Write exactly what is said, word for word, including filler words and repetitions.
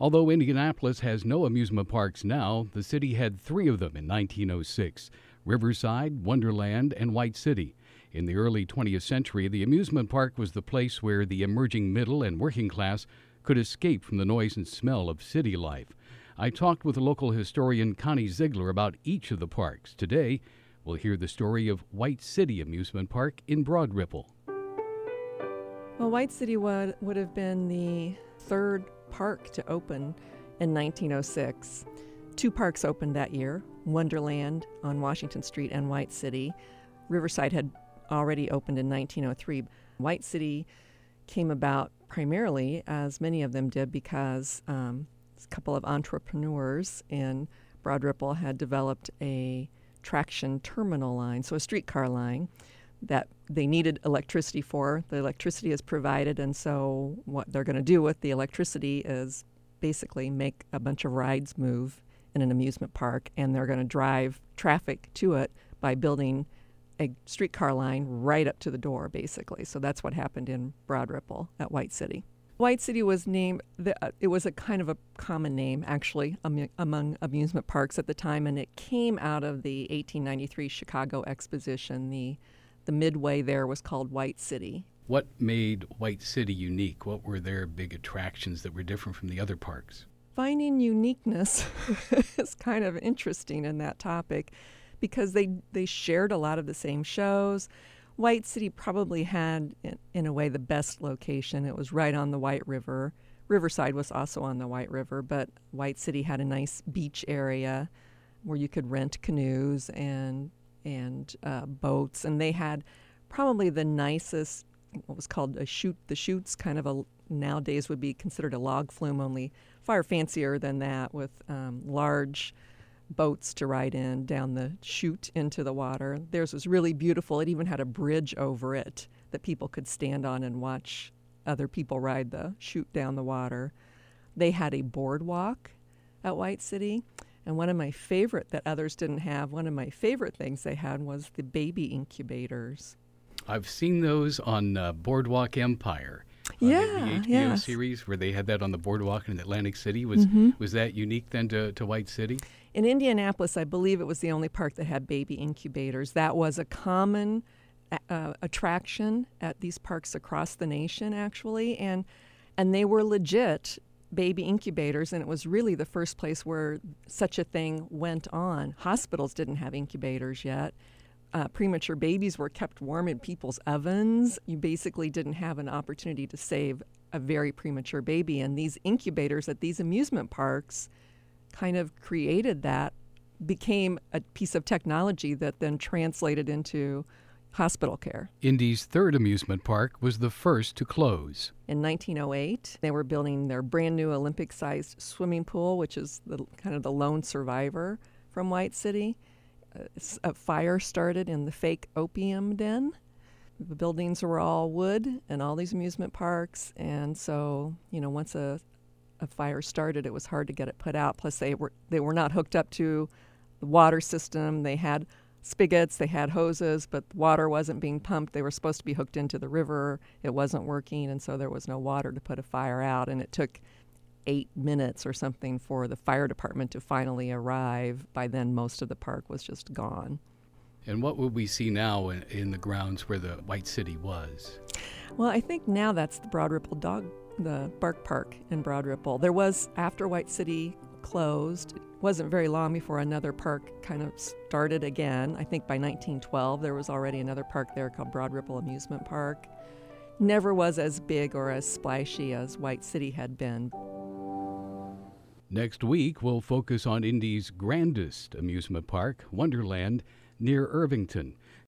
Although Indianapolis has no amusement parks now, the city had three of them in nineteen oh six: Riverside, Wonderland, and White City. In the early twentieth century, the amusement park was the place where the emerging middle and working class could escape from the noise and smell of city life. I talked with local historian Connie Ziegler about each of the parks. Today, we'll hear the story of White City Amusement Park in Broad Ripple. Well, White City would, would have been the third park to open in nineteen oh six. Two parks opened that year, Wonderland on Washington Street and White City. Riverside had already opened in nineteen oh three. White City came about primarily, as many of them did, because um, a couple of entrepreneurs in Broad Ripple had developed a traction terminal line, so a streetcar line that they needed electricity for. The electricity is provided, and so what they're going to do with the electricity is basically make a bunch of rides move in an amusement park, and they're going to drive traffic to it by building a streetcar line right up to the door, basically. So that's what happened in Broad Ripple at White City. White City was named, the, uh, it was a kind of a common name, actually, um, among amusement parks at the time, and it came out of the eighteen ninety-three Chicago Exposition. The, the midway there was called White City. What made White City unique? What were their big attractions that were different from the other parks? Finding uniqueness is kind of interesting in that topic, because they they shared a lot of the same shows. White City probably had, in, in a way, the best location. It was right on the White River. Riverside was also on the White River, but White City had a nice beach area where you could rent canoes and and uh, boats, and they had probably the nicest, what was called a chute, the chutes, kind of a, nowadays would be considered a log flume, only far fancier than that, with um, large boats to ride in down the chute into the water. Theirs was really beautiful. It even had a bridge over it that people could stand on and watch other people ride the chute down the water. They had a boardwalk at White City, and one of my favorite that others didn't have, one of my favorite things they had was the baby incubators. I've seen those on uh, Boardwalk Empire. Yeah, uh, the H B O yes. series where they had that on the boardwalk in Atlantic City. Was Mm-hmm. was that unique then to, to White City? In Indianapolis, I believe it was the only park that had baby incubators. That was a common uh, attraction at these parks across the nation, actually, and and they were legit baby incubators, and it was really the first place where such a thing went on. Hospitals didn't have incubators yet. Uh, premature babies were kept warm in people's ovens. You basically didn't have an opportunity to save a very premature baby, and these incubators at these amusement parks kind of created that, became a piece of technology that then translated into hospital care. Indy's third amusement park was the first to close. In nineteen oh eight, they were building their brand new Olympic-sized swimming pool, which is the kind of the lone survivor from White City. A fire started in the fake opium den. The buildings were all wood in all these amusement parks, and so, you know, once a a fire started, it was hard to get it put out. Plus, they were they were not hooked up to the water system. They had spigots, they had hoses, but the water wasn't being pumped. They were supposed to be hooked into the river. It wasn't working, and so there was no water to put a fire out, and it took eight minutes or something for the fire department to finally arrive. By then, most of the park was just gone. And what would we see now in, in the grounds where the White City was? Well, I think now that's the Broad Ripple Dog, the Bark Park in Broad Ripple. There was, after White City closed, it wasn't very long before another park kind of started again. I think by nineteen twelve, there was already another park there called Broad Ripple Amusement Park. Never was as big or as splashy as White City had been. Next week, we'll focus on Indy's grandest amusement park, Wonderland, near Irvington.